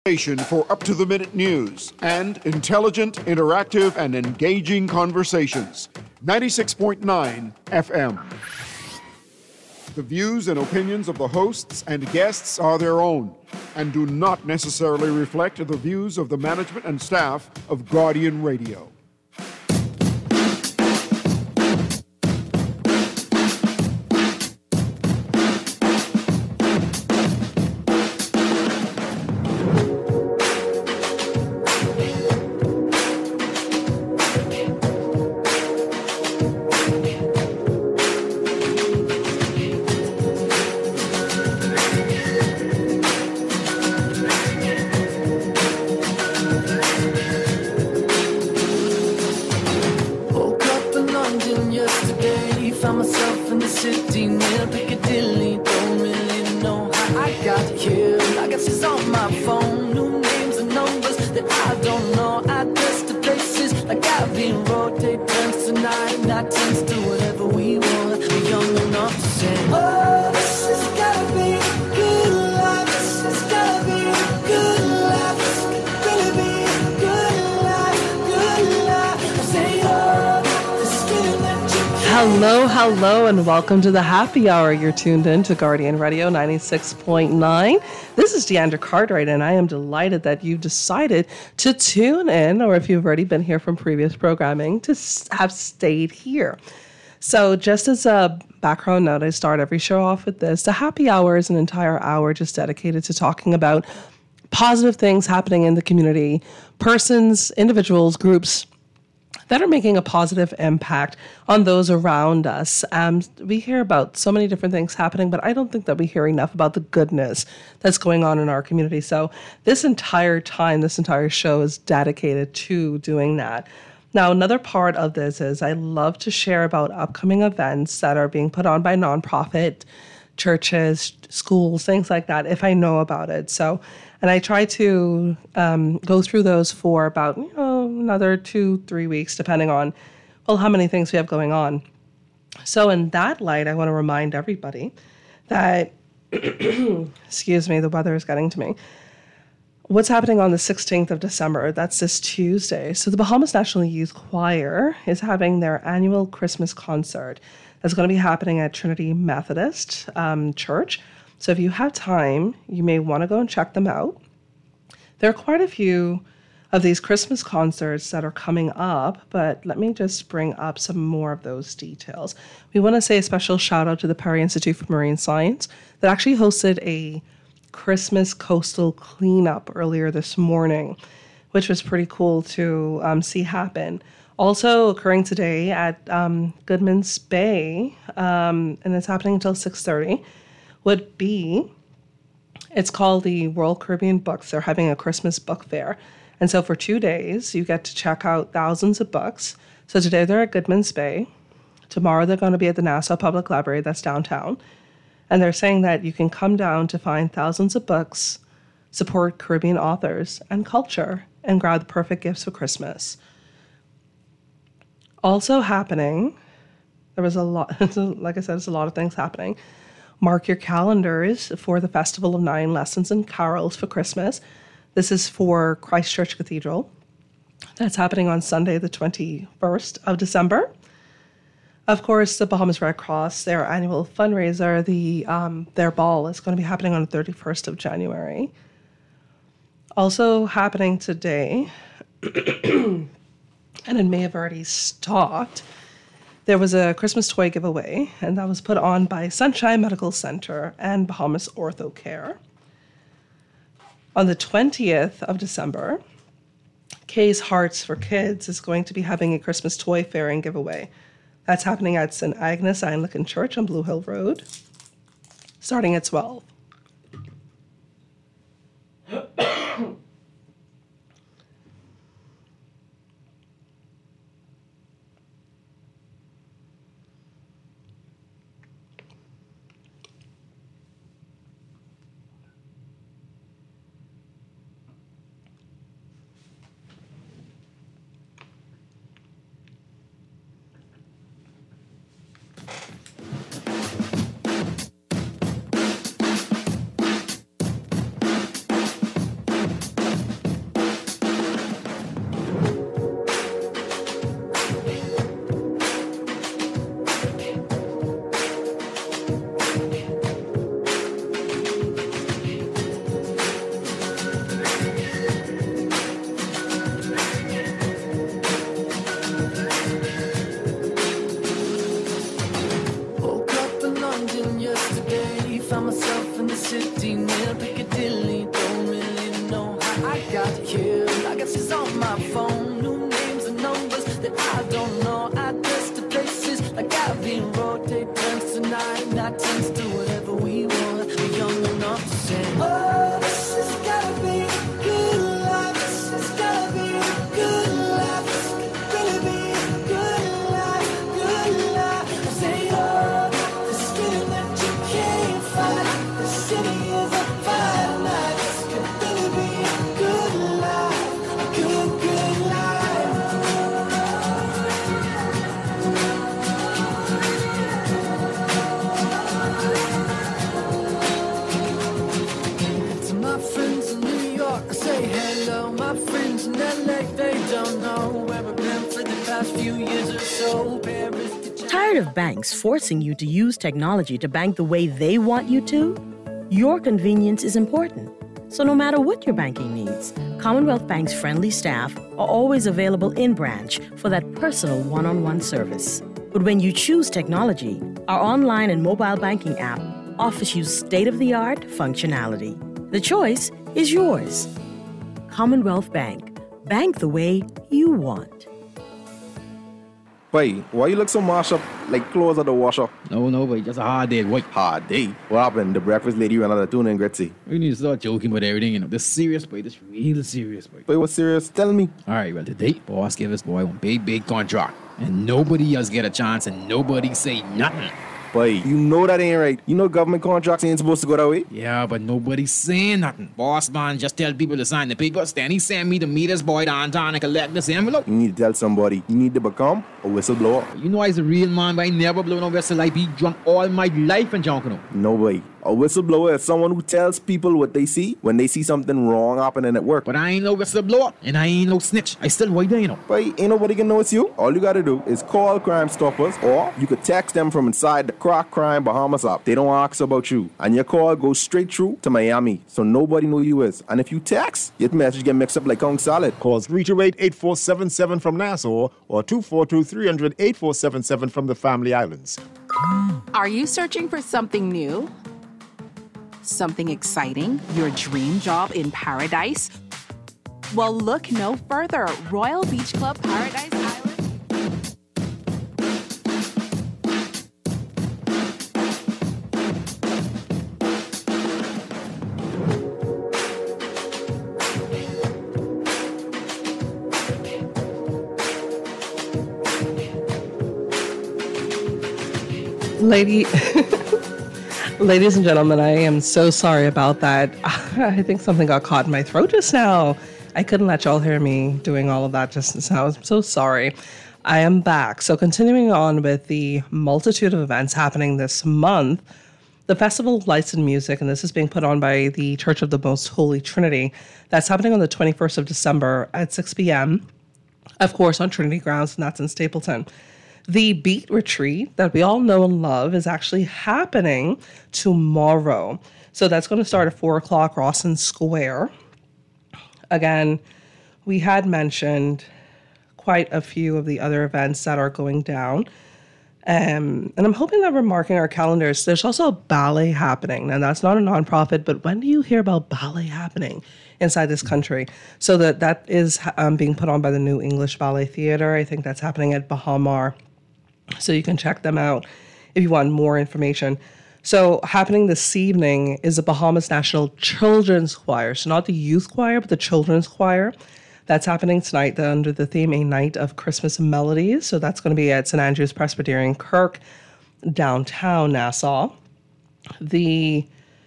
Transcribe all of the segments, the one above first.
Station for up-to-the-minute news and intelligent, interactive, and engaging conversations. 96.9 FM. The views and opinions of the hosts and guests are their own and do not necessarily reflect the views of the management and staff of Guardian Radio. Hello, and welcome to the Happy Hour. You're tuned in to Guardian Radio 96.9. This is Deandra Cartwright, and I am delighted that you decided to tune in, or if you've already been here from previous programming, to have stayed here. So just as a background note, I start every show off with this. The Happy Hour is an entire hour just dedicated to talking about positive things happening in the community, persons, individuals, groups that are making a positive impact on those around us. We hear about so many different things happening, but I don't think that we hear enough about the goodness that's going on in our community. So this entire show is dedicated to doing that. Now, another part of this is I love to share about upcoming events that are being put on by nonprofit churches, schools, things like that, if I know about it. And I try to go through those for about another 2-3 weeks, depending on how many things we have going on. So in that light, I want to remind everybody that, excuse me, the weather is getting to me. What's happening on the 16th of December? That's this Tuesday. So the Bahamas National Youth Choir is having their annual Christmas concert. That's going to be happening at Trinity Methodist Church. So if you have time, you may want to go and check them out. There are quite a few of these Christmas concerts that are coming up, but let me just bring up some more of those details. We want to say a special shout out to the Perry Institute for Marine Science that actually hosted a Christmas coastal cleanup earlier this morning, which was pretty cool to see happen. Also occurring today at Goodman's Bay, and it's happening until 6:30. It's called the World Caribbean Books. They're having a Christmas book fair. And so for 2 days, you get to check out thousands of books. So today they're at Goodman's Bay. Tomorrow they're going to be at the Nassau Public Library, that's downtown. And they're saying that you can come down to find thousands of books, support Caribbean authors and culture, and grab the perfect gifts for Christmas. Also happening, there was a lot, like I said, there's a lot of things happening. Mark your calendars for the Festival of Nine Lessons and Carols for Christmas. This is for Christ Church Cathedral. That's happening on Sunday, the 21st of December. Of course, the Bahamas Red Cross, their annual fundraiser, their ball is going to be happening on the 31st of January. Also happening today, and it may have already stopped, there was a Christmas toy giveaway, and that was put on by Sunshine Medical Center and Bahamas Ortho Care. On the 20th of December, Kay's Hearts for Kids is going to be having a Christmas toy fair and giveaway. That's happening at St. Agnes Anglican Church on Blue Hill Road, starting at 12. They don't know where I've been for the past few years or so. Paris to Tired of banks forcing you to use technology to bank the way they want you to? Your convenience is important. So no matter what your banking needs, Commonwealth Bank's friendly staff are always available in branch for that personal one-on-one service. But when you choose technology, our online and mobile banking app offers you state-of-the-art functionality. The choice is yours. Commonwealth Bank. Bank the way you want. Boy, why you look so mashed up like clothes at the washer? No, boy, just a hard day, boy. Hard day? What happened? The breakfast lady ran out of tuna and Gretzi. We need to start joking about everything, you know. This serious, boy. This real serious, boy. Boy, what's serious? Tell me. All right, well, today, boss gave us boy one big contract. And nobody else get a chance and nobody say nothing. Boy, you know that ain't right. You know government contracts ain't supposed to go that way. Yeah, but nobody's saying nothing. Boss man just tell people to sign the papers. Then he send me to meet this boy downtown and collect this envelope. You need to tell somebody. You need to become a whistleblower. You know I's a real man, but I never blow no whistle. I be drunk all my life and drunk, you know. No way. A whistleblower is someone who tells people what they see when they see something wrong happening at work. But I ain't no whistleblower and I ain't no snitch. I still white there, you know. Boy, ain't nobody can know it's you. All you gotta do is call Crime Stoppers, or you could text them from inside the Crack Crime Bahamas app. They don't ask about you. And your call goes straight through to Miami, so nobody know you is. And if you text, your message get mixed up like Kong Salad. Call 328-8477 from Nassau or 242-300-8477 from the Family Islands. Are you searching for something new? Something exciting? Your dream job in paradise? Well, look no further. Royal Beach Club Paradise Island. Ladies and gentlemen, I am so sorry about that. I think something got caught in my throat just now. I couldn't let y'all hear me doing all of that just now. I'm so sorry. I am back. So continuing on with the multitude of events happening this month, the Festival of Lights and Music, and this is being put on by the Church of the Most Holy Trinity. That's happening on the 21st of December at 6 p.m., of course, on Trinity grounds, and that's in Stapleton. The Beat Retreat that we all know and love is actually happening tomorrow. So that's going to start at 4 o'clock, Rawson Square. Again, we had mentioned quite a few of the other events that are going down. And I'm hoping that we're marking our calendars. There's also a ballet happening. Now, that's not a nonprofit, but when do you hear about ballet happening inside this country? So that is being put on by the New English Ballet Theater. I think that's happening at Bahamar. So you can check them out if you want more information. So happening this evening is the Bahamas National Children's Choir. So not the youth choir, but the children's choir. That's happening tonight under the theme, A Night of Christmas Melodies. So that's going to be at St. Andrew's Presbyterian Kirk, downtown Nassau. I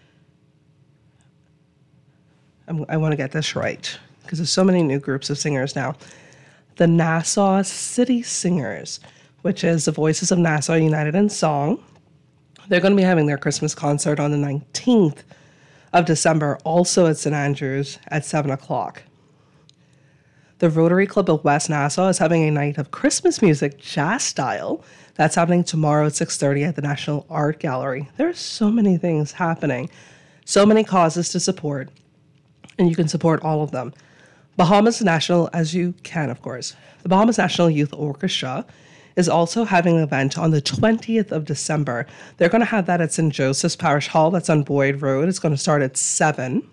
want to get this right because there's so many new groups of singers now. The Nassau City Singers, which is the Voices of Nassau United in Song. They're going to be having their Christmas concert on the 19th of December, also at St. Andrews at 7 o'clock. The Rotary Club of West Nassau is having a night of Christmas music, jazz style. That's happening tomorrow at 6:30 at the National Art Gallery. There are so many things happening, so many causes to support, and you can support all of them. Bahamas National, as you can, of course. The Bahamas National Youth Orchestra is also having an event on the 20th of December. They're going to have that at St. Joseph's Parish Hall. That's on Boyd Road. It's going to start at 7.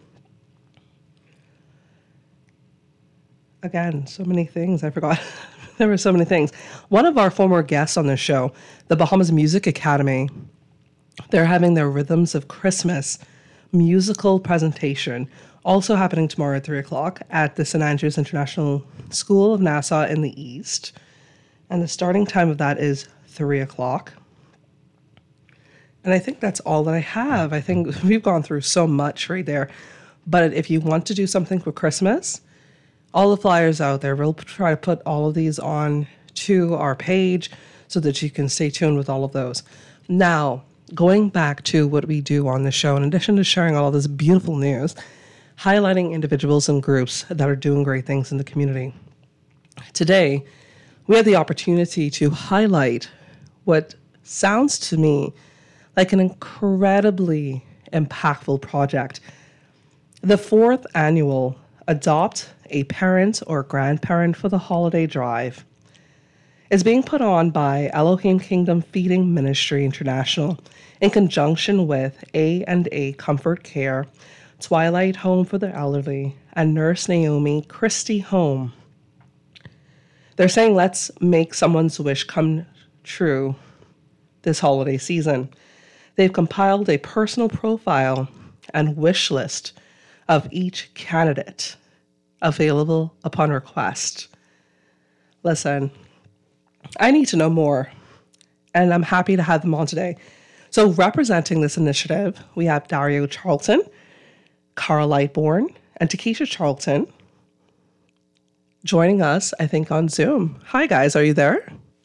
Again, so many things. I forgot. There were so many things. One of our former guests on the show, the Bahamas Music Academy, they're having their Rhythms of Christmas musical presentation, also happening tomorrow at 3 o'clock at the St. Andrews International School of Nassau in the East. And the starting time of that is 3 o'clock. And I think that's all that I have. I think we've gone through so much right there. But if you want to do something for Christmas, all the flyers out there, we'll try to put all of these on to our page so that you can stay tuned with all of those. Now, going back to what we do on the show, in addition to sharing all of this beautiful news, highlighting individuals and groups that are doing great things in the community. Today, we have the opportunity to highlight what sounds to me like an incredibly impactful project. The 4th annual Adopt a Parent or Grandparent for the Holiday Drive is being put on by Elohim Kingdom Feeding Ministry International in conjunction with A&A Comfort Care, Twilight Home for the Elderly, and Nurse Naomi Christie Home. They're saying, let's make someone's wish come true this holiday season. They've compiled a personal profile and wish list of each candidate available upon request. Listen, I need to know more, and I'm happy to have them on today. So representing this initiative, we have Dario Charlton, Carl Lightbourne, and Takesha Charlton joining us, I think, on Zoom. Hi, guys. Are you there?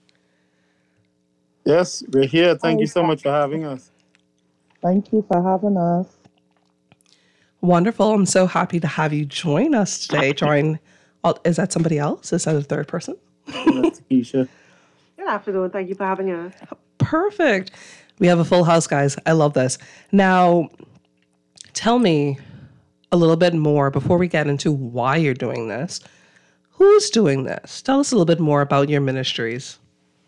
Yes, we're here. Thank you so much for having us. Thank you for having us. Wonderful. I'm so happy to have you join us today. Is that somebody else? Is that a third person? That's Keisha. Good afternoon. Thank you for having us. Perfect. We have a full house, guys. I love this. Now, tell me a little bit more before we get into why you're doing this. Who's doing this? Tell us a little bit more about your ministries.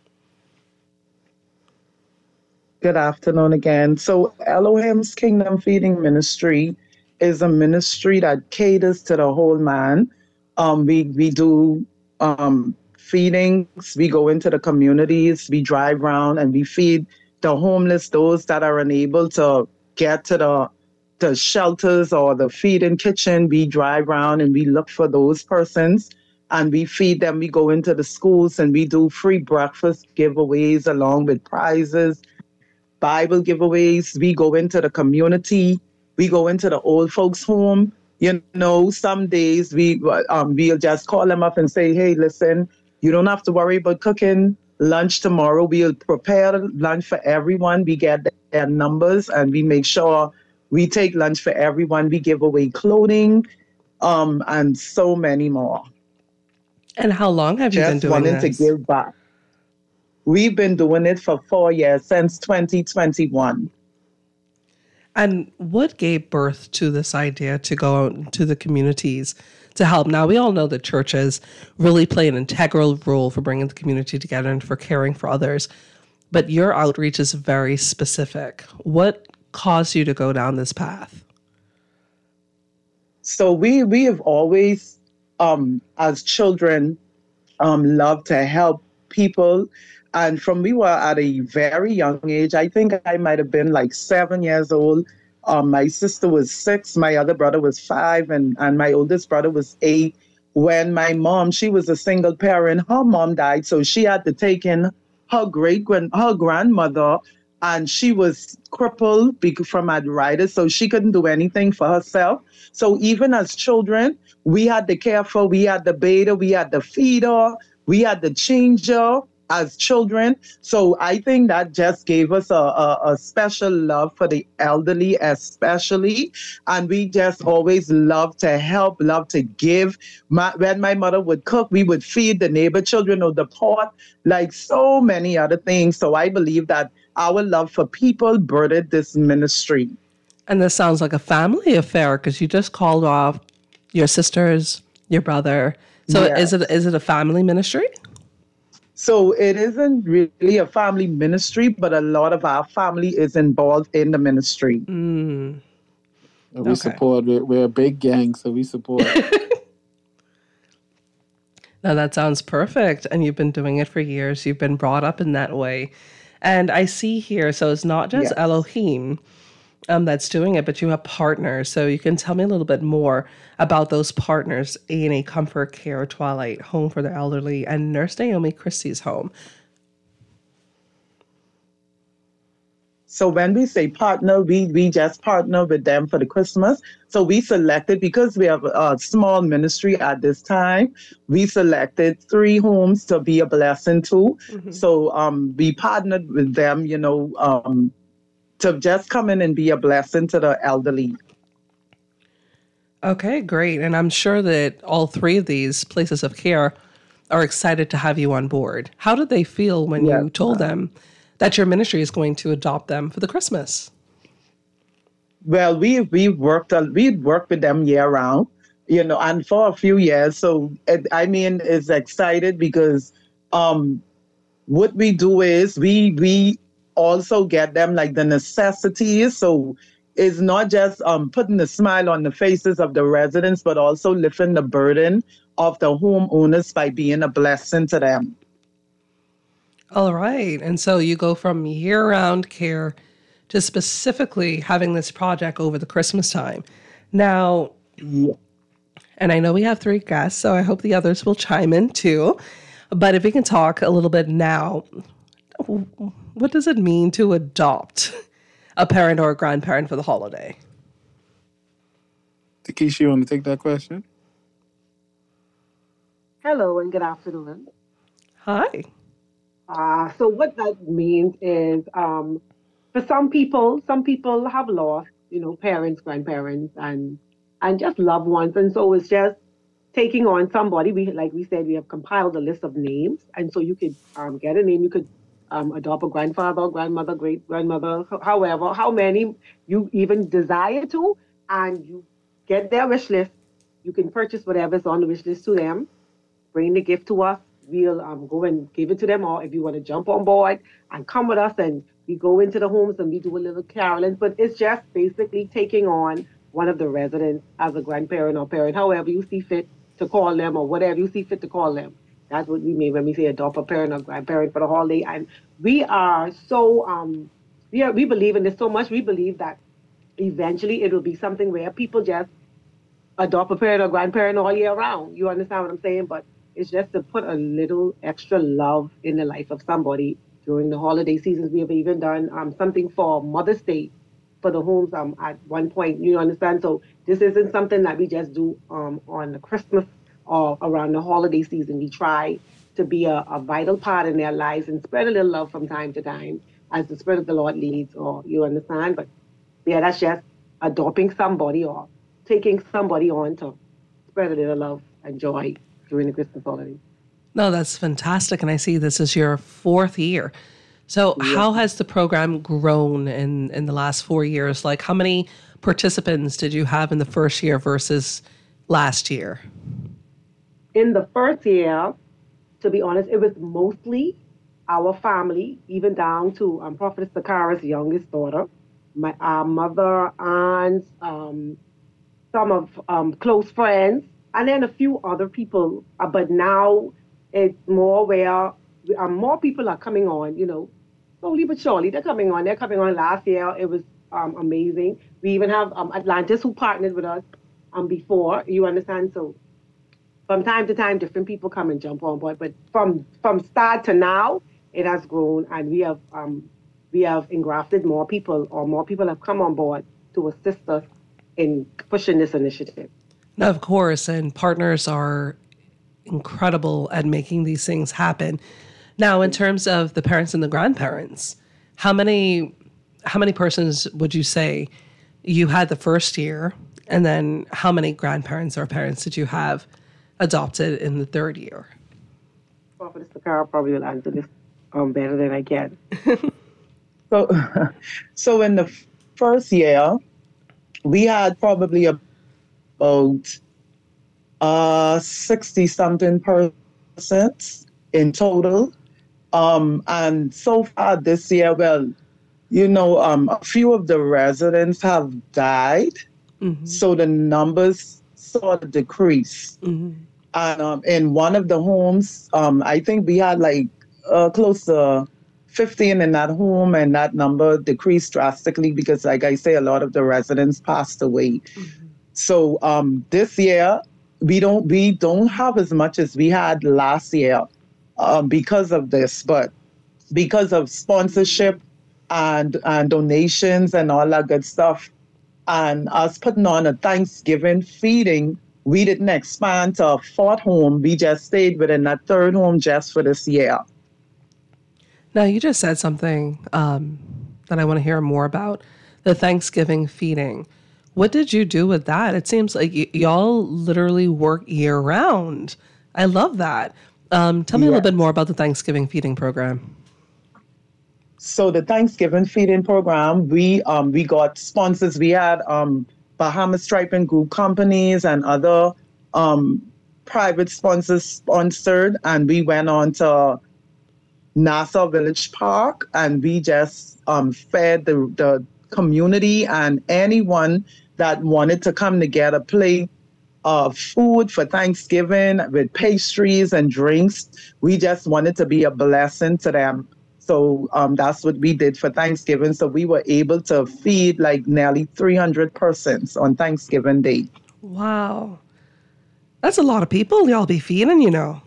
Good afternoon again. So Elohim's Kingdom Feeding Ministry is a ministry that caters to the whole man. We do feedings. We go into the communities. We drive around and we feed the homeless, those that are unable to get to the shelters or the feeding kitchen. We drive around and we look for those persons and we feed them. We go into the schools and we do free breakfast giveaways along with prizes, Bible giveaways. We go into the community. We go into the old folks' home. You know, some days we'll just call them up and say, hey, listen, you don't have to worry about cooking lunch tomorrow. We'll prepare lunch for everyone. We get their numbers and we make sure we take lunch for everyone. We give away clothing and so many more. And how long have you been doing this? Just wanting to give back. We've been doing it for 4 years, since 2021. And what gave birth to this idea to go out to the communities to help? Now, we all know that churches really play an integral role for bringing the community together and for caring for others. But your outreach is very specific. What caused you to go down this path? So we have always, as children, loved to help people. And from we were at a very young age, I think I might have been like 7 years old. My sister was 6, my other brother was 5, and my oldest brother was 8. When my mom, she was a single parent, her mom died, so she had to take in her grandmother, and she was crippled from arthritis, so she couldn't do anything for herself. So even as children, we had to care for, we had to bathe her, we had to feed her, we had to change her as children. So I think that just gave us a special love for the elderly especially. And we just always love to help, love to give. When my mother would cook, we would feed the neighbor children of the pot, like so many other things. So I believe that our love for people birthed this ministry. And this sounds like a family affair because you just called off your sisters, your brother. So Yes. is it a family ministry? So it isn't really a family ministry, but a lot of our family is involved in the ministry. We support. We're a big gang, so we support. No, that sounds perfect. And you've been doing it for years. You've been brought up in that way. And I see here, so it's not just Yes. Elohim that's doing it, but you have partners. So you can tell me a little bit more about those partners, A&A Comfort Care, Twilight Home for the Elderly, and Nurse Naomi Christie's Home. So when we say partner, we just partner with them for the Christmas. So we selected, because we have a small ministry at this time, we selected 3 homes to be a blessing to. Mm-hmm. So we partnered with them, to just come in and be a blessing to the elderly. Okay, great. And I'm sure that all three of these places of care are excited to have you on board. How did they feel when you told them that your ministry is going to adopt them for the Christmas? Well, we worked with them year round, and for a few years. So it's excited because what we do is we also get them like the necessities. So it's not just putting a smile on the faces of the residents, but also lifting the burden of the homeowners by being a blessing to them. All right. And so you go from year-round care to specifically having this project over the Christmas time. Now, and I know we have 3 guests, so I hope the others will chime in too. But if we can talk a little bit now, what does it mean to adopt a parent or a grandparent for the holiday? Takesha, you want to take that question? Hello and good afternoon. Hi. So what that means is, for some people have lost, parents, grandparents, and just loved ones, and so it's just taking on somebody. Like we said, we have compiled a list of names, and so you could get a name. You could adopt a grandfather, grandmother, great grandmother, however, how many you even desire to, and you get their wish list. You can purchase whatever's on the wish list to them, bring the gift to us. We'll go and give it to them, or if you want to jump on board and come with us, and we go into the homes and we do a little caroling. But it's just basically taking on one of the residents as a grandparent or parent, however you see fit to call them, or whatever you see fit to call them. That's what we mean when we say adopt a parent or grandparent for the holiday. And we are so, we believe in this so much. We believe that eventually it will be something where people just adopt a parent or grandparent all year round. You understand what I'm saying? But it's just to put a little extra love in the life of somebody during the holiday seasons. We have even done something for Mother's Day for the homes at one point. You understand? So this isn't something that we just do on the Christmas or around the holiday season. We try to be a vital part in their lives and spread a little love from time to time as the Spirit of the Lord leads, or you understand? But yeah, that's just adopting somebody or taking somebody on to spread a little love and joy during the Christmas holiday. No, that's fantastic. And I see this is your 4th year. So how has the program grown in the last 4 years? Like, how many participants did you have in the first year versus last year? In the first year, to be honest, it was mostly our family, even down to Prophetess Sakara's youngest daughter, my mother, aunts, some of close friends, and then a few other people. But now it's more where more people are coming on, slowly but surely. They're coming on. Last year. It was amazing. We even have Atlantis who partnered with us before, you understand? So from time to time, different people come and jump on board. But from start to now, it has grown, and we have engrafted more people, or more people have come on board to assist us in pushing this initiative. Now, of course, and partners are incredible at making these things happen. Now, in terms of the parents and the grandparents, how many persons would you say you had the first year, and then how many grandparents or parents did you have adopted in the 3rd year? Prophetess Sakara probably will answer this better than I can. So in the first year, we had probably about 60-something % in total. And so far this year, a few of the residents have died. Mm-hmm. So the numbers sort of decrease. Mm-hmm. And in one of the homes, I think we had close to 15 in that home, and that number decreased drastically because, like I say, a lot of the residents passed away. Mm-hmm. So this year, we don't have as much as we had last year because of this, but because of sponsorship and donations and all that good stuff, and us putting on a Thanksgiving feeding, we didn't expand to a 4th home. We just stayed within that 3rd home just for this year. Now, you just said something that I want to hear more about, the Thanksgiving feeding. What did you do with that? It seems like y'all literally work year round. I love that. Tell me a little bit more about the Thanksgiving feeding program. So the Thanksgiving feeding program, we got sponsors. We had Bahamas Striping Group companies and other private sponsors sponsored, and we went on to Nassau Village Park, and we just fed the community and anyone that wanted to come to get a plate of food for Thanksgiving with pastries and drinks. We just wanted to be a blessing to them. So that's what we did for Thanksgiving. So we were able to feed like nearly 300 persons on Thanksgiving Day. Wow. That's a lot of people y'all be feeding, you know.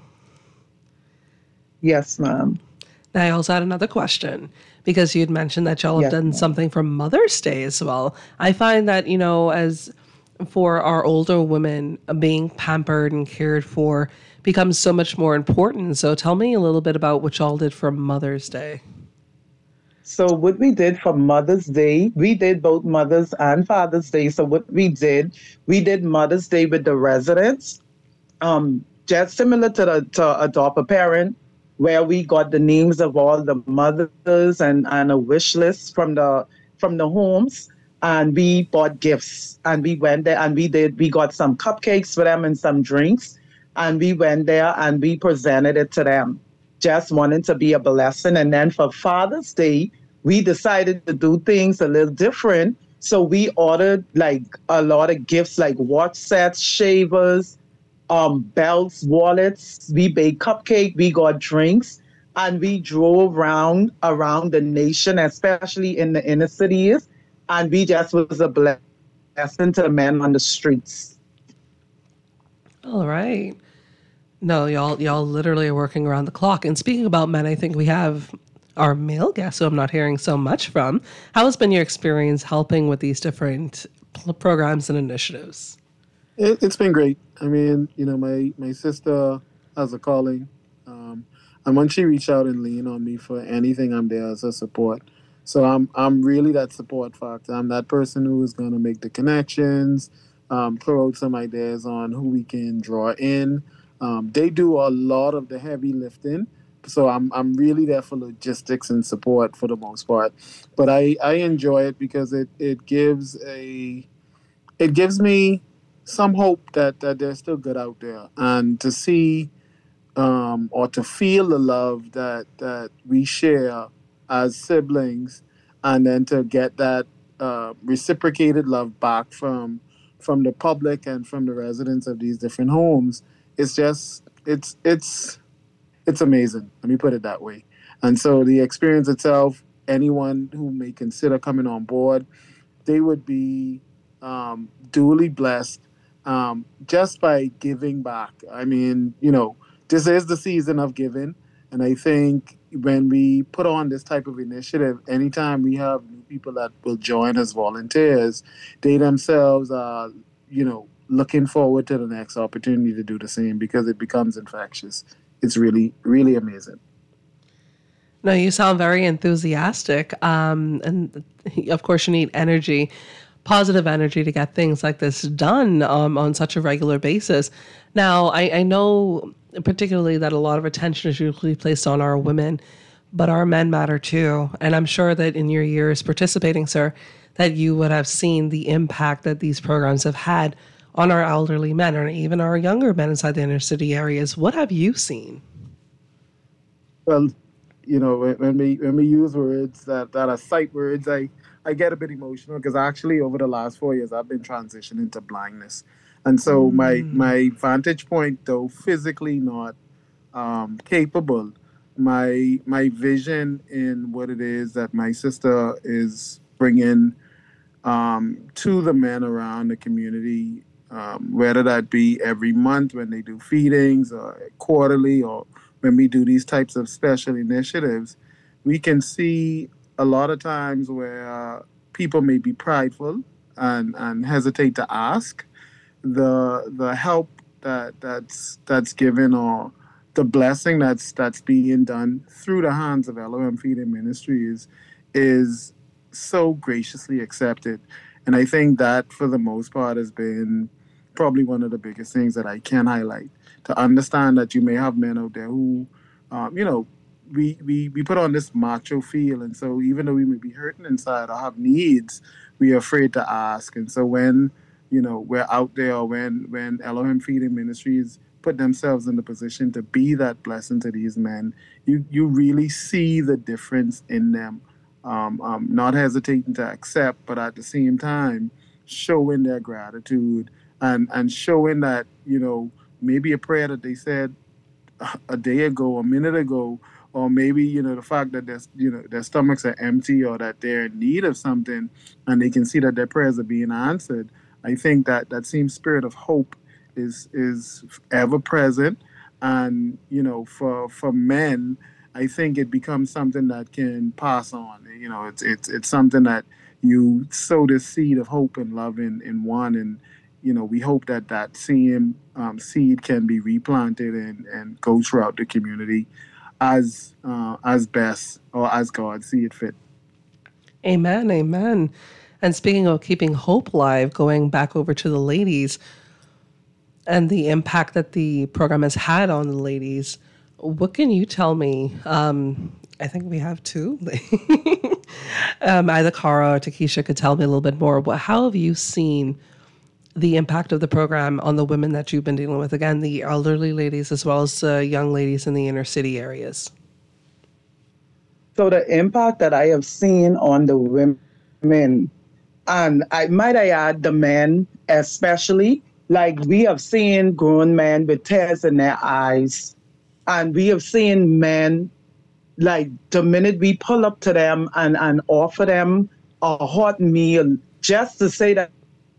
Yes, ma'am. Now, I also had another question because you'd mentioned that y'all have done something for Mother's Day as well. I find that, you know, as for our older women, being pampered and cared for becomes so much more important. So tell me a little bit about what y'all did for Mother's Day. So what we did for Mother's Day, we did both Mother's and Father's Day. So what we did Mother's Day with the residents, just similar to Adopt a Parent, where we got the names of all the mothers and a wish list from the homes. And we bought gifts, and we went there and we got some cupcakes for them and some drinks. And we went there and we presented it to them, just wanting to be a blessing. And then for Father's Day, we decided to do things a little different. So we ordered like a lot of gifts, like watch sets, shavers, belts, wallets. We baked cupcake, we got drinks, and we drove around the nation, especially in the inner cities. And we just was a blessing to the men on the streets. All right. No, y'all literally are working around the clock. And speaking about men, I think we have our male guest who I'm not hearing so much from. How has been your experience helping with these different programs and initiatives? It's been great. I mean, you know, my sister has a calling. And when she reached out and leaned on me for anything, I'm there as a support. So I'm really that support factor. I'm that person who is going to make the connections, throw out some ideas on who we can draw in. They do a lot of the heavy lifting, so I'm really there for logistics and support for the most part. But I enjoy it because it gives me some hope that there's still good out there, and to see or to feel the love that we share as siblings, and then to get that reciprocated love back from the public and from the residents of these different homes. It's just it's amazing. Let me put it that way. And so the experience itself, anyone who may consider coming on board, they would be duly blessed just by giving back. I mean, you know, this is the season of giving, and I think when we put on this type of initiative, anytime we have new people that will join as volunteers, they themselves are, you know, looking forward to the next opportunity to do the same because it becomes infectious. It's really, really amazing. No, you sound very enthusiastic. And of course, you need energy, positive energy to get things like this done on such a regular basis. Now, I know particularly that a lot of attention is usually placed on our women, but our men matter too. And I'm sure that in your years participating, sir, that you would have seen the impact that these programs have had on our elderly men or even our younger men inside the inner city areas. What have you seen? Well, you know, when we use words that are sight words, I get a bit emotional because actually over the last 4 years, I've been transitioning to blindness. And so my vantage point, though physically not capable, my vision in what it is that my sister is bringing to the men around the community, whether that be every month when they do feedings or quarterly or when we do these types of special initiatives, we can see a lot of times where people may be prideful and hesitate to ask. The help that's given or the blessing that's being done through the hands of LOM Feeding Ministries is so graciously accepted. And I think that, for the most part, has been probably one of the biggest things that I can highlight. To understand that you may have men out there who, we put on this macho feel. And so even though we may be hurting inside or have needs, we are afraid to ask. And so when, we're out there, or when Elohim Feeding Ministries put themselves in the position to be that blessing to these men, you really see the difference in them. Not hesitating to accept, but at the same time, showing their gratitude and showing that, maybe a prayer that they said a day ago, a minute ago, or maybe, the fact that their stomachs are empty, or that they're in need of something, and they can see that their prayers are being answered. I think that same spirit of hope is ever present. And, for men, I think it becomes something that can pass on. It's something that you sow this seed of hope and love in one, and we hope that same seed can be replanted and go throughout the community as best, or as God see it fit. Amen, amen. And speaking of keeping hope alive, going back over to the ladies and the impact that the program has had on the ladies, what can you tell me? I think we have two. Either Cara or Takesha could tell me a little bit more. How have you seen the impact of the program on the women that you've been dealing with? Again, the elderly ladies as well as young ladies in the inner city areas. So the impact that I have seen on the women, and I add the men especially, like we have seen grown men with tears in their eyes. And we have seen men, like the minute we pull up to them and offer them a hot meal, just to say that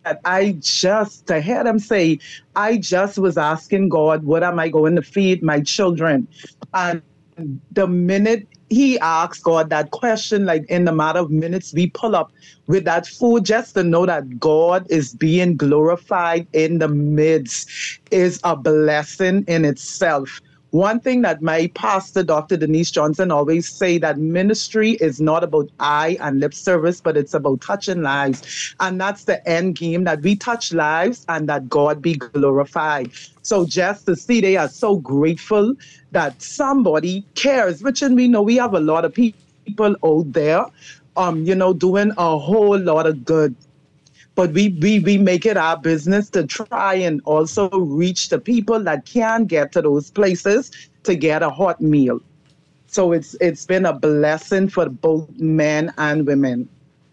to hear them say, I just was asking God, what am I going to feed my children? And the minute he asks God that question, like in the matter of minutes, we pull up with that food, just to know that God is being glorified in the midst is a blessing in itself. One thing that my pastor, Dr. Denise Johnson, always say, that ministry is not about eye and lip service, but it's about touching lives. And that's the end game, that we touch lives and that God be glorified. So just to see they are so grateful that somebody cares, which, and we know we have a lot of people out there, doing a whole lot of good. But we make it our business to try and also reach the people that can't get to those places to get a hot meal. So it's been a blessing for both men and women.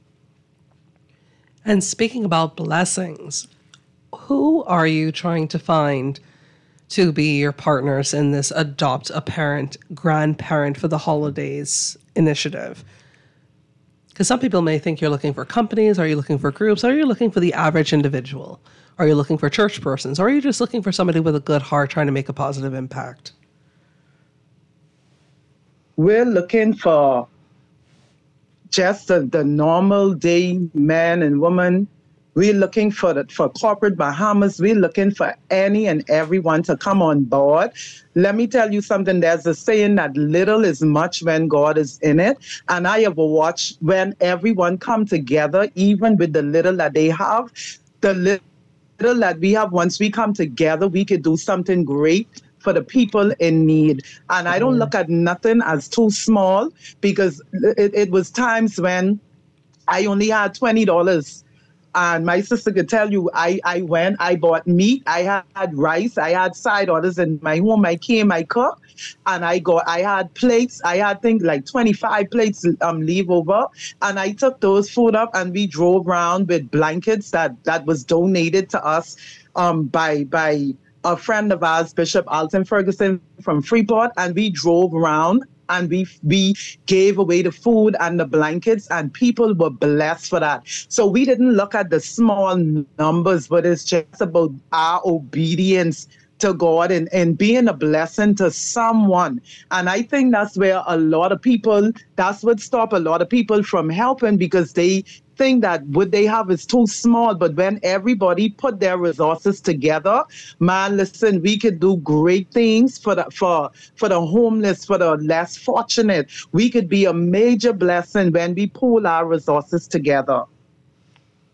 And speaking about blessings, who are you trying to find to be your partners in this Adopt a Parent, Grandparent for the Holidays initiative? Because some people may think you're looking for companies, are you looking for groups, are you looking for the average individual? Are you looking for church persons? Or are you just looking for somebody with a good heart trying to make a positive impact? We're looking for just the normal day men and women. We're looking for corporate Bahamas. We're looking for any and everyone to come on board. Let me tell you something. There's a saying that little is much when God is in it. And I have watched when everyone come together, even with the little that they have, the little that we have, once we come together, we could do something great for the people in need. And I don't look at nothing as too small, because it was times when I only had $20. And my sister could tell you, I went, I bought meat, I had rice, I had side orders in my home. I came, I cooked, and I had plates. I had things like 25 plates leave over. And I took those food up, and we drove around with blankets that was donated to us by a friend of ours, Bishop Alton Ferguson from Freeport. And we drove around and we gave away the food and the blankets, and people were blessed for that. So we didn't look at the small numbers, but it's just about our obedience to God and being a blessing to someone. And I think that's where that's what stops a lot of people from helping, because they think that what they have is too small. But when everybody put their resources together, man, listen, we could do great things for the homeless, for the less fortunate. We could be a major blessing when we pool our resources together. And speaking of blessings, who are you trying to find to be your partners in this Adopt a Parent, Grandparent for the Holidays initiative? Because some people may think you're looking for companies, are you looking for groups, are you looking for church persons? Are you looking for the average individual? Are you looking for somebody with a good heart trying to make a positive impact? We're looking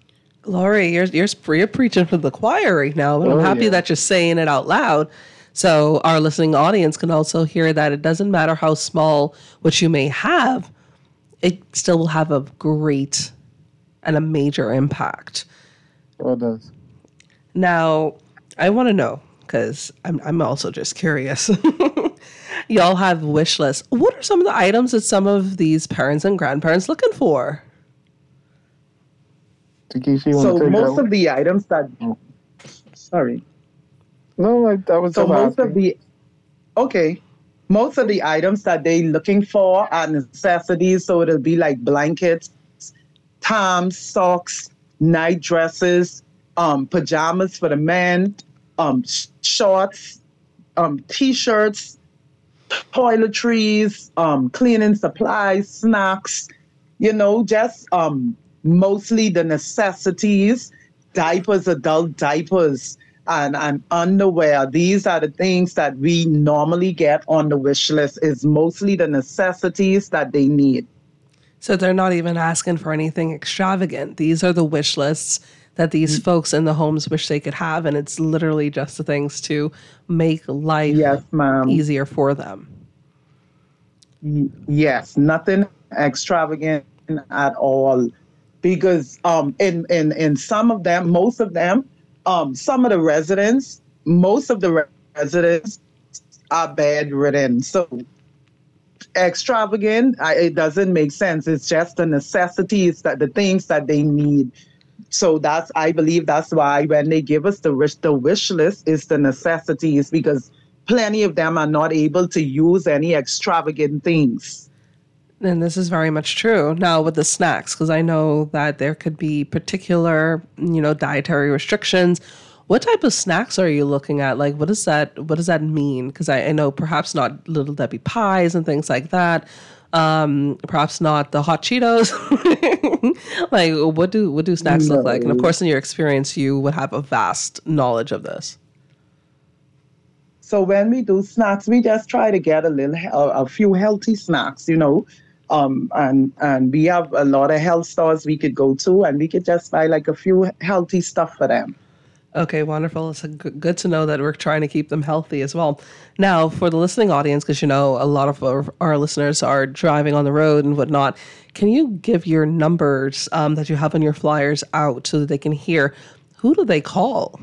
Lori, you're preaching for the choir right now, and I'm happy yeah. that you're saying it out loud. So our listening audience can also hear that it doesn't matter how small what you may have, it still will have a great and a major impact. It does. Now, I want to know, because I'm also just curious. Y'all have wish lists. What are some of the items that some of these parents and grandparents looking for? Takesha, you want So to take most that of the items that, sorry. No, I was So just most of asking. the, okay. Most of the items that they looking for are necessities. So it'll be like blankets, Toms, socks, night dresses, pajamas for the men, shorts, t-shirts, toiletries, cleaning supplies, snacks, just mostly the necessities, diapers, adult diapers, and underwear. These are the things that we normally get on the wish list, is mostly the necessities that they need. So they're not even asking for anything extravagant. These are the wish lists that these folks in the homes wish they could have, and it's literally just the things to make life Yes, ma'am. easier for them. Yes, nothing extravagant at all. Because in some of them, most of them, some of the residents, most of the residents are bedridden. So extravagant, it doesn't make sense. It's just the necessities, that the things that they need. So I believe that's why when they give us the wish list is the necessities, because plenty of them are not able to use any extravagant things. And this is very much true. Now with the snacks, because I know that there could be particular, dietary restrictions. What type of snacks are you looking at? Like, what does that mean? Because I know perhaps not Little Debbie pies and things like that. Perhaps not the hot Cheetos. Like, what do snacks look like? And of course, in your experience, you would have a vast knowledge of this. So when we do snacks, we just try to get a few healthy snacks, and we have a lot of health stores we could go to, and we could just buy like a few healthy stuff for them. Okay, wonderful. It's good to know that we're trying to keep them healthy as well. Now, for the listening audience, because a lot of our listeners are driving on the road and whatnot, can you give your numbers that you have on your flyers out so that they can hear? Who do they call?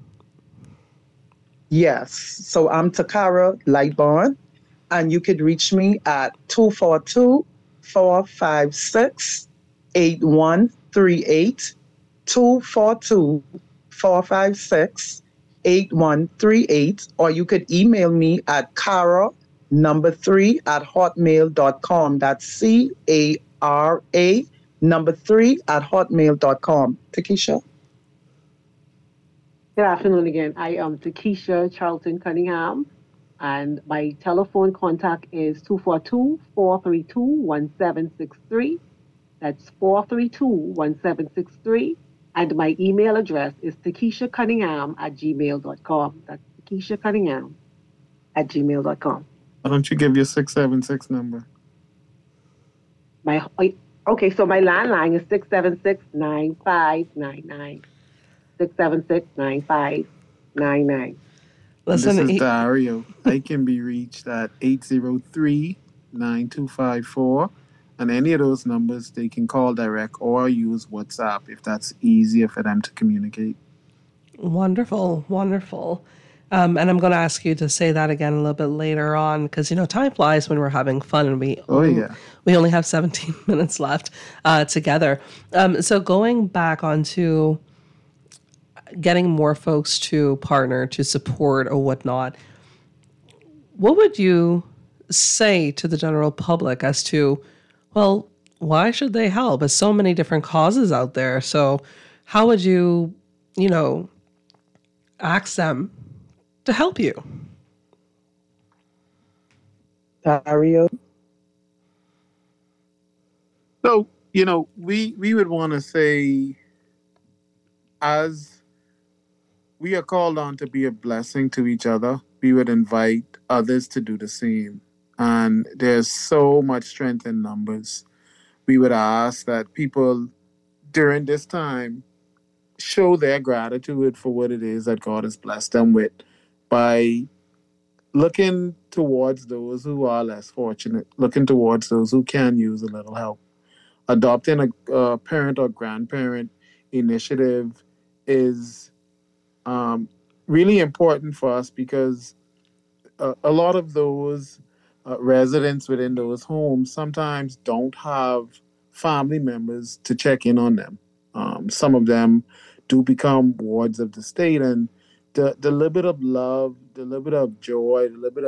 Yes. So I'm Takara Lightborn, and you could reach me at 242-456-8138, 242-456-8138, or you could email me at Cara3@hotmail.com. That's CARA 3@hotmail.com. Takesha? Good afternoon again. I am Takesha Charlton Cunningham, and my telephone contact is 242-432-1763. That's 432-1763. And my email address is takeshacunningham@gmail.com. That's takeshacunningham@gmail.com. Why don't you give your 676 number? So my landline is 676-9599. 676-9599. Listen, this is Dario. I can be reached at 803-9254. And any of those numbers, they can call direct or use WhatsApp if that's easier for them to communicate. Wonderful, wonderful. And I'm going to ask you to say that again a little bit later on, because, time flies when we're having fun, and we only have 17 minutes left together. So going back onto getting more folks to partner, to support or whatnot, what would you say to the general public as to, well, why should they help? There's so many different causes out there. So how would you, ask them to help you? Dario? So, we would want to say, as we are called on to be a blessing to each other, we would invite others to do the same. And there's so much strength in numbers. We would ask that people during this time show their gratitude for what it is that God has blessed them with by looking towards those who are less fortunate, looking towards those who can use a little help. Adopting a parent or grandparent initiative is really important for us because a lot of those residents within those homes sometimes don't have family members to check in on them. Some of them do become wards of the state, and the little bit of love, the little bit of joy, the little bit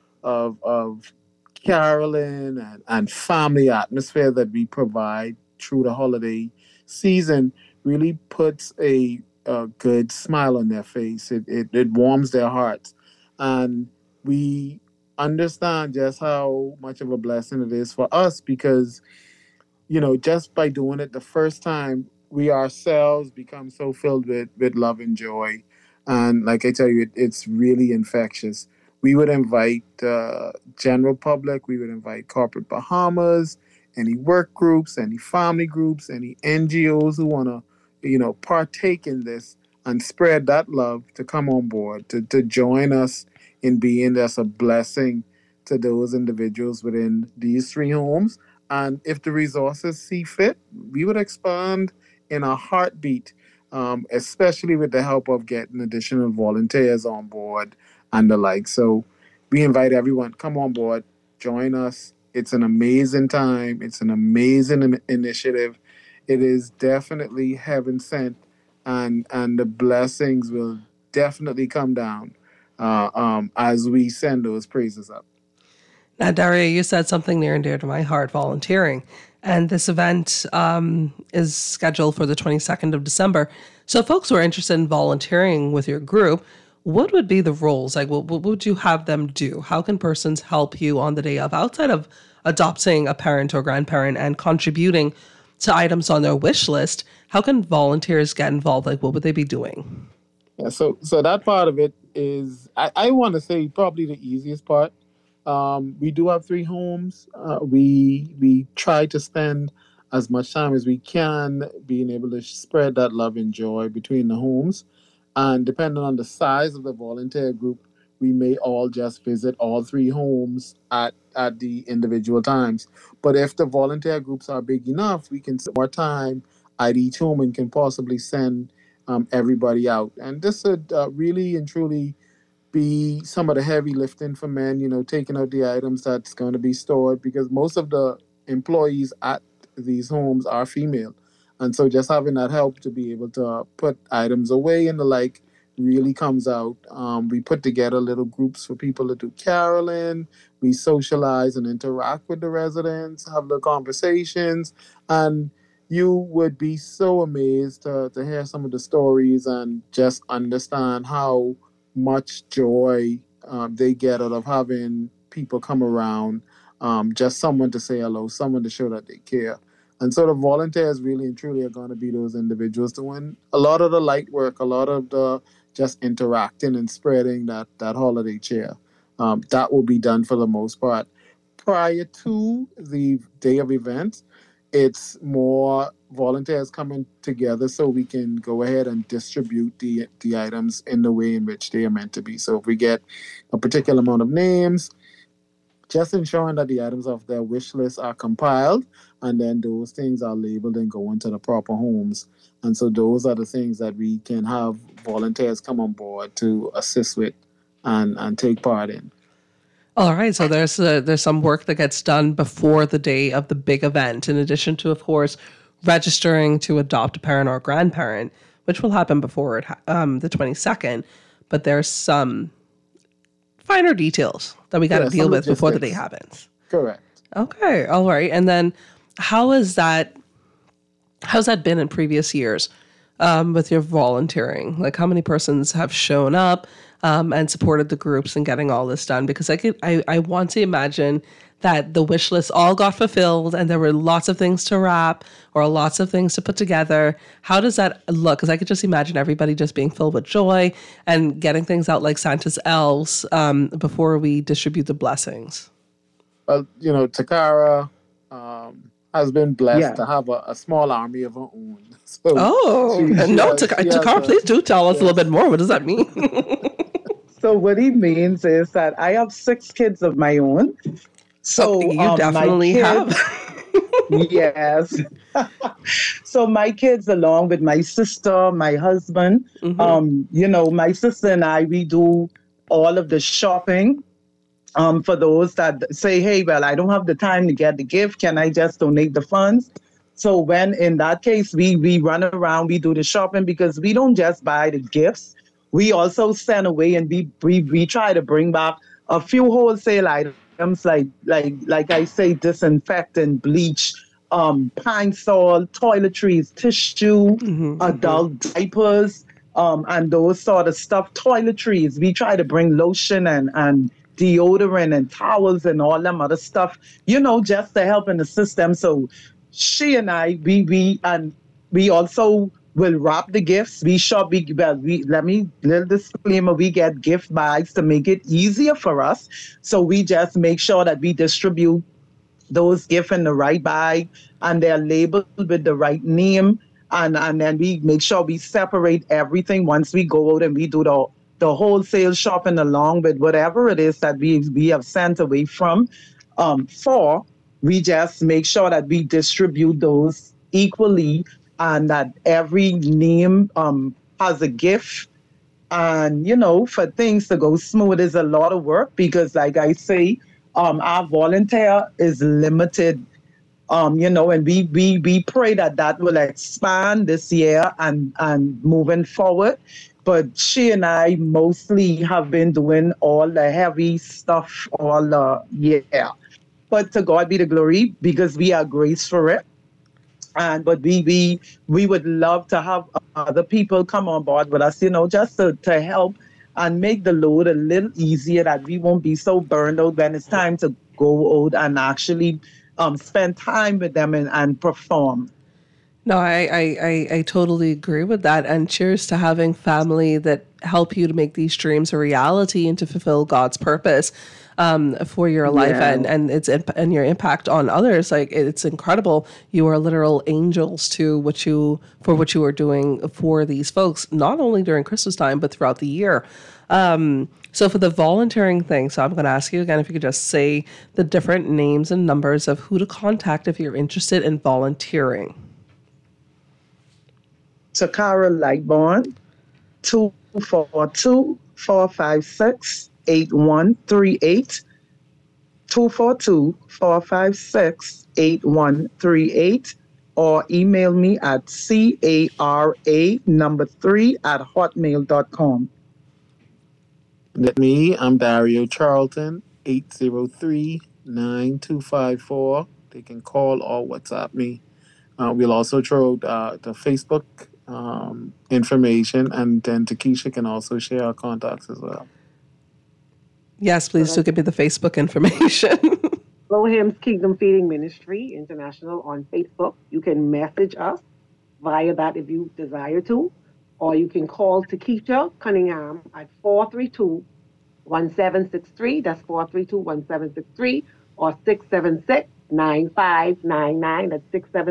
of caroling and family atmosphere that we provide through the holiday season really puts a good smile on their face. It warms their hearts, and we understand just how much of a blessing it is for us because, just by doing it the first time, we ourselves become so filled with love and joy. And like I tell you, it's really infectious. We would invite general public, we would invite corporate Bahamas, any work groups, any family groups, any NGOs who want to, partake in this and spread that love to come on board, to join us in being just a blessing to those individuals within these 3 homes. And if the resources see fit, we would expand in a heartbeat, especially with the help of getting additional volunteers on board and the like. So we invite everyone, come on board, join us. It's an amazing time. It's an amazing initiative. It is definitely heaven sent, and the blessings will definitely come down as we send those praises up. Now, Daria, you said something near and dear to my heart, volunteering. And this event is scheduled for the 22nd of December. So folks who are interested in volunteering with your group, what would be the roles? Like, what would you have them do? How can persons help you on the day of, outside of adopting a parent or grandparent and contributing to items on their wish list? How can volunteers get involved? Like, what would they be doing? Yeah, so that part of it is, I want to say, probably the easiest part. We do have 3 homes. We try to spend as much time as we can being able to spread that love and joy between the homes. And depending on the size of the volunteer group, we may all just visit all 3 homes at the individual times. But if the volunteer groups are big enough, we can spend more time at each home and can possibly send everybody out. And this would really and truly be some of the heavy lifting for men, taking out the items that's going to be stored, because most of the employees at these homes are female. And so just having that help to be able to put items away and the like really comes out. We put together little groups for people to do caroling. We socialize and interact with the residents, have the conversations, and you would be so amazed to hear some of the stories and just understand how much joy they get out of having people come around, just someone to say hello, someone to show that they care. And so the volunteers really and truly are going to be those individuals doing a lot of the light work, a lot of the just interacting and spreading that holiday cheer. That will be done for the most part. Prior to the day of events, it's more volunteers coming together so we can go ahead and distribute the items in the way in which they are meant to be. So if we get a particular amount of names, just ensuring that the items of their wish list are compiled, and then those things are labeled and go into the proper homes. And so those are the things that we can have volunteers come on board to assist with and take part in. All right, so there's some work that gets done before the day of the big event, in addition to, of course, registering to adopt a parent or grandparent, which will happen before the 22nd. But there's some finer details that we got to deal with before the day happens. Correct. Okay, all right. And then how's that been in previous years with your volunteering? Like, how many persons have shown up and supported the groups and getting all this done? Because I want to imagine that the wish list all got fulfilled and there were lots of things to wrap or lots of things to put together. How does that look? Because I could just imagine everybody just being filled with joy and getting things out like Santa's elves before we distribute the blessings. Well, Takara, has been blessed Yeah. to have a small army of her own. So Oh, Takara, please do tell us a little bit more. What does that mean? So what he means is that I have 6 kids of my own. So you definitely have. Yes. So my kids, along with my sister, my husband, my sister and I, we do all of the shopping. For those that say, hey, well, I don't have the time to get the gift. Can I just donate the funds? So when in that case, we run around, we do the shopping because we don't just buy the gifts. We also send away and we try to bring back a few wholesale items like I say, disinfectant, bleach, pine salt, toiletries, tissue, adult diapers, and those sort of stuff. Toiletries. We try to bring lotion and deodorant and towels and all them other stuff, just to help in the system. So she and I, we also will wrap the gifts. We shop. Let me little disclaimer. We get gift bags to make it easier for us. So we just make sure that we distribute those gifts in the right bag and they're labeled with the right name. And then we make sure we separate everything once we go out and we do the wholesale shopping along with whatever it is that we have sent away from. We just make sure that we distribute those equally and that every name has a gift. And, for things to go smooth is a lot of work because, like I say, our volunteer is limited, and we pray that will expand this year and moving forward. But she and I mostly have been doing all the heavy stuff But to God be the glory because we are graced for it. But we would love to have other people come on board with us, just to help and make the load a little easier, that we won't be so burned out when it's time to go out and actually spend time with them and perform. No, I totally agree with that. And cheers to having family that help you to make these dreams a reality and to fulfill God's purpose for your life and your impact on others. Like, it's incredible. You are literal angels for what you are doing for these folks, not only during Christmas time, but throughout the year. So for the volunteering thing, so I'm going to ask you again if you could just say the different names and numbers of who to contact if you're interested in volunteering. Takara Lightborn, 242-456-8138, 242-456-8138, or email me at cara3@hotmail.com. Let me, I'm Dario Charlton, 803-9254. They can call or WhatsApp me. We'll also throw the Facebook information, and then Takesha can also share our contacts as well. Yes, please do give me the Facebook information. Elohim's Kingdom Feeding Ministry International on Facebook. You can message us via that if you desire to, or you can call Takesha Cunningham at 432-1763. That's 432-1763, or 676-9599. That's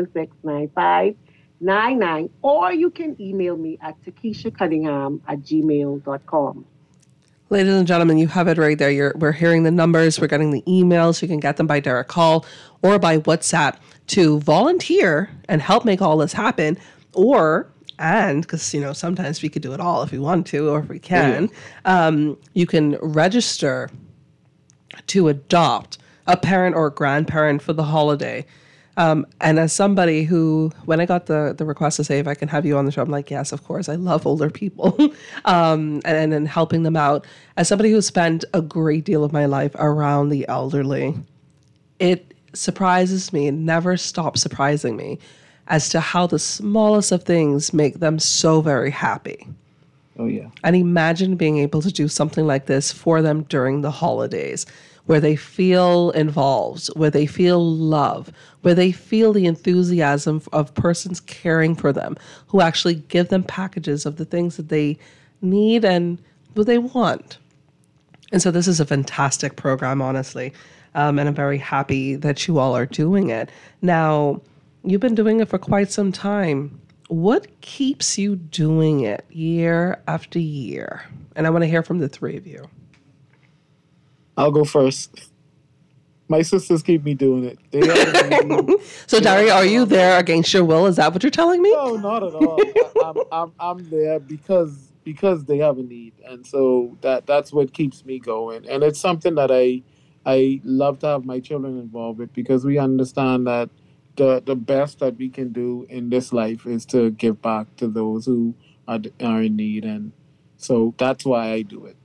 676-9599. Or you can email me at takeshacunningham@gmail.com. Ladies and gentlemen, you have it right there. We're hearing the numbers. We're getting the emails. You can get them by direct call or by WhatsApp to volunteer and help make all this happen. Because, sometimes we could do it all if we want to, or if we can, you can register to adopt a parent or grandparent for the holiday. And as somebody who, when I got the request to say if I can have you on the show, I'm like, yes, of course. I love older people and then helping them out. As somebody who spent a great deal of my life around the elderly, it surprises me and never stops surprising me as to how the smallest of things make them so very happy. Oh, yeah. And imagine being able to do something like this for them during the holidays, where they feel involved, where they feel love, where they feel the enthusiasm of persons caring for them, who actually give them packages of the things that they need and what they want. And so this is a fantastic program, honestly. And I'm very happy that you all are doing it. Now, you've been doing it for quite some time. What keeps you doing it year after year? And I want to hear from the three of you. I'll go first. My sisters keep me doing it. They So, Daria, are you there against your will? Is that what you're telling me? No, not at all. I'm there because they have a need, and so that's what keeps me going. And it's something that I love to have my children involved with, because we understand that the best that we can do in this life is to give back to those who are in need, and so that's why I do it.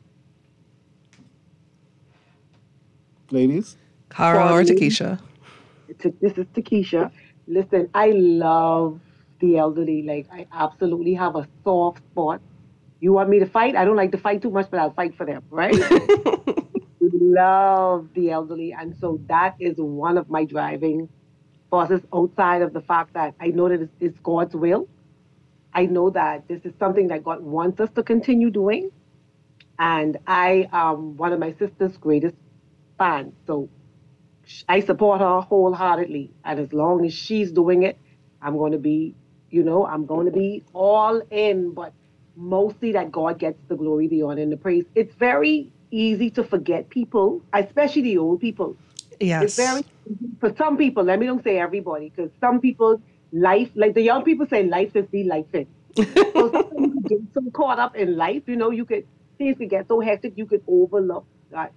Ladies? Cara or Takesha? This is Takesha. Listen, I love the elderly. Like, I absolutely have a soft spot. You want me to fight? I don't like to fight too much, but I'll fight for them, right? We love the elderly. And so that is one of my driving forces, outside of the fact that I know that it's God's will. I know that this is something that God wants us to continue doing. And I am one of my sister's greatest fans. So I support her wholeheartedly. And as long as she's doing it, I'm going to be all in. But mostly that God gets the glory, the honor, and the praise. It's very easy to forget people, especially the old people. Yes. It's very, for some people, let me don't say everybody, because some people, life, like the young people say, life is be life it. So sometimes you get so caught up in life, things could get so hectic, you could overlook that.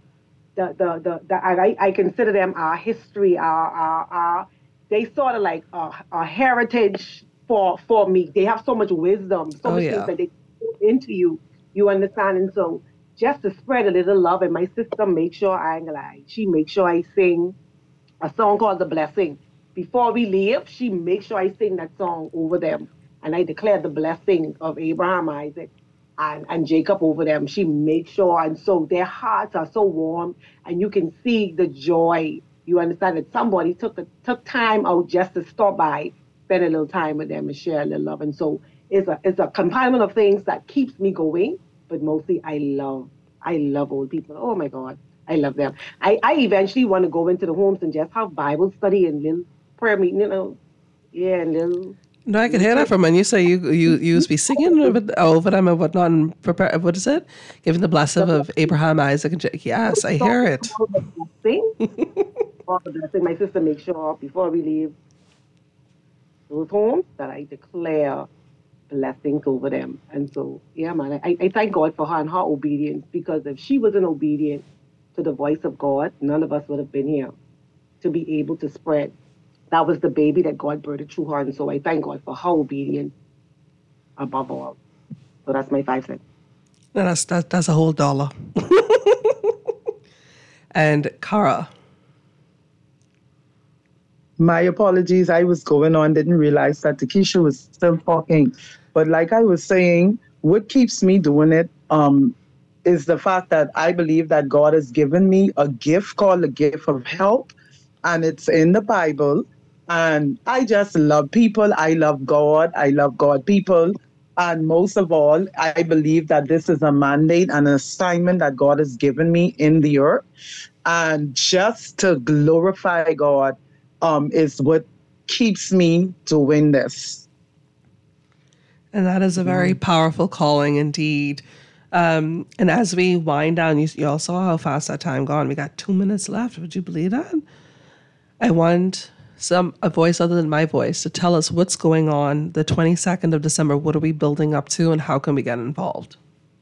I consider them our history, they sort of like a heritage for me. They have so much wisdom, so much things that they put into you. You understand? And so just to spread a little love, and my sister makes sure she makes sure I sing a song called The Blessing. Before we leave, she makes sure I sing that song over them. And I declare the blessing of Abraham, Isaac, and Jacob over them. She makes sure, and so their hearts are so warm, and you can see the joy. You understand that somebody took time out just to stop by, spend a little time with them, and share a little love. And so it's a component of things that keeps me going. But mostly, I love old people. Oh my God, I love them. I eventually want to go into the homes and just have Bible study and little prayer meeting, and little. No, I can hear that from when you say you used to be singing over them and whatnot, and prepare. What is it? Giving the blessing of Abraham, Isaac, and Jacob. Yes, I hear it. All the blessing. My sister makes sure before we leave those homes that I declare blessings over them. And so, yeah, man, I thank God for her and her obedience, because if she wasn't obedient to the voice of God, none of us would have been here to be able to spread. That was the baby that God birthed through her. And so I thank God for her obedience above all. So that's my 5 cents. No, that's a whole $1. And Cara. My apologies. I was going on, didn't realize that Takesha was still talking. But like I was saying, what keeps me doing it is the fact that I believe that God has given me a gift called the gift of help. And it's in the Bible. And I just love people. I love God. I love God people. And most of all, I believe that this is a mandate and an assignment that God has given me in the earth. And just to glorify God is what keeps me doing this. And that is a very powerful calling indeed. And as we wind down, you all saw how fast that time gone. We got 2 minutes left. Would you believe that? I want a voice other than my voice to tell us what's going on the 22nd of December. What are we building up to, and how can we get involved?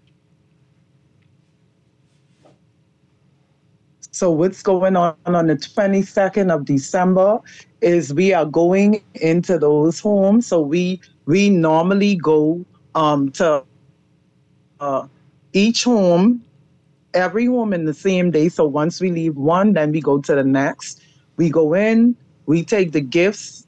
So what's going on the 22nd of December is we are going into those homes. So we normally go to each home, every home in the same day. So once we leave one, then we go to the next. We go in, we take the gifts.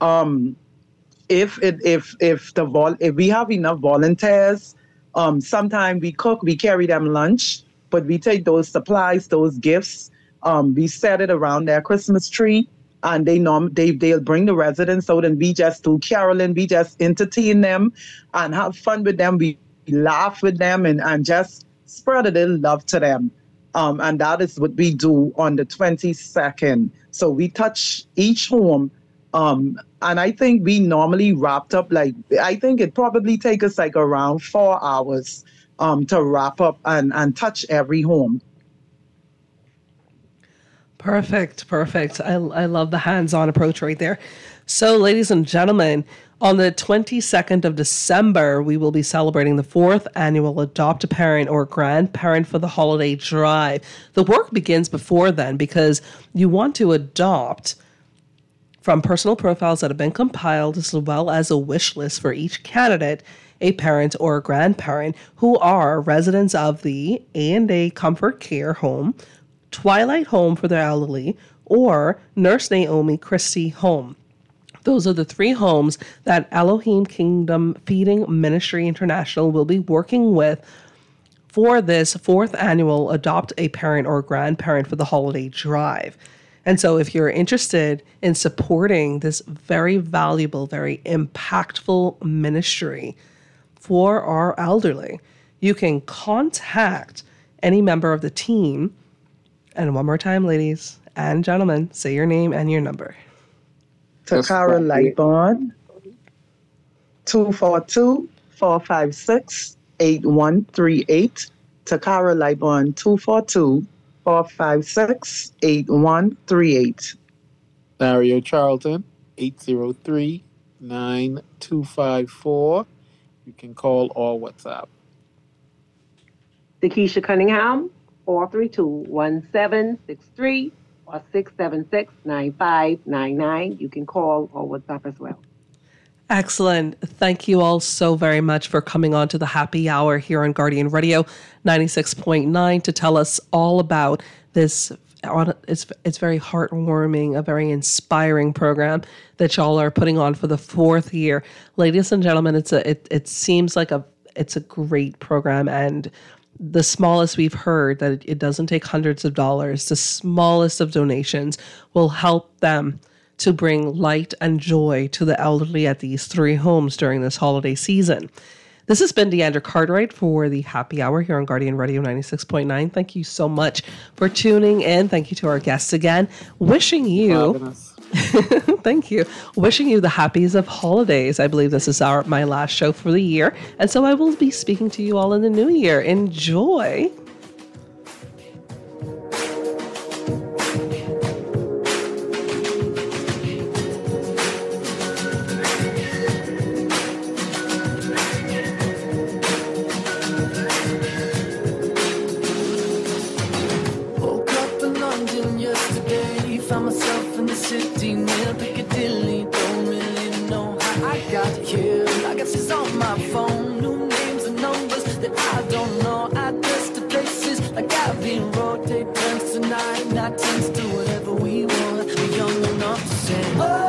If we have enough volunteers, sometimes we cook, we carry them lunch, but we take those supplies, those gifts, we set it around their Christmas tree, and they'll bring the residents out, and we just do caroling, we just entertain them and have fun with them. We laugh with them and just spread a little love to them. And that is what we do on the 22nd. So we touch each home. And I think we normally wrapped up, I think it probably take us around 4 hours to wrap up and touch every home. Perfect. I love the hands-on approach right there. So, ladies and gentlemen, on the 22nd of December, we will be celebrating the 4th annual Adopt a Parent or Grandparent for the Holiday Drive. The work begins before then because you want to adopt from personal profiles that have been compiled, as well as a wish list for each candidate, a parent or a grandparent who are residents of the A&A Comfort Care Home, Twilight Home for the Elderly, or Nurse Naomi Christie Home. Those are the 3 homes that Elohim Kingdom Feeding Ministry International will be working with for this 4th annual Adopt a Parent or Grandparent for the Holiday Drive. And so if you're interested in supporting this very valuable, very impactful ministry for our elderly, you can contact any member of the team. And one more time, ladies and gentlemen, say your name and your number. Takara Lightbond, 242-456-8138. Takara Lightbond, 242-456-8138. Dario Charlton, 803-9254. You can call or WhatsApp. Takesha Cunningham, 432-1763 or 676-9599. You can call or WhatsApp as well. Excellent. Thank you all so very much for coming on to the happy hour here on Guardian Radio 96.9 to tell us all about this. It's very heartwarming, a very inspiring program that y'all are putting on for the 4th year. Ladies and gentlemen, it seems like it's a great program, and the smallest we've heard that it doesn't take hundreds of dollars. The smallest of donations will help them to bring light and joy to the elderly at these 3 homes during this holiday season. This has been Deandra Cartwright for the Happy Hour here on Guardian Radio 96.9. Thank you so much for tuning in. Thank you to our guests again. Wishing you... Thank you. Wishing you the happiest of holidays. I believe this is my last show for the year. And so I will be speaking to you all in the new year. Enjoy. Woke up in London yesterday, found myself in the city near Piccadilly. Don't really know how I got here. I guess it's on my phone, new names and numbers that I don't know. Address to places like Abbey Road. Take turns tonight, not turns to whatever we want. We're young enough to say, oh.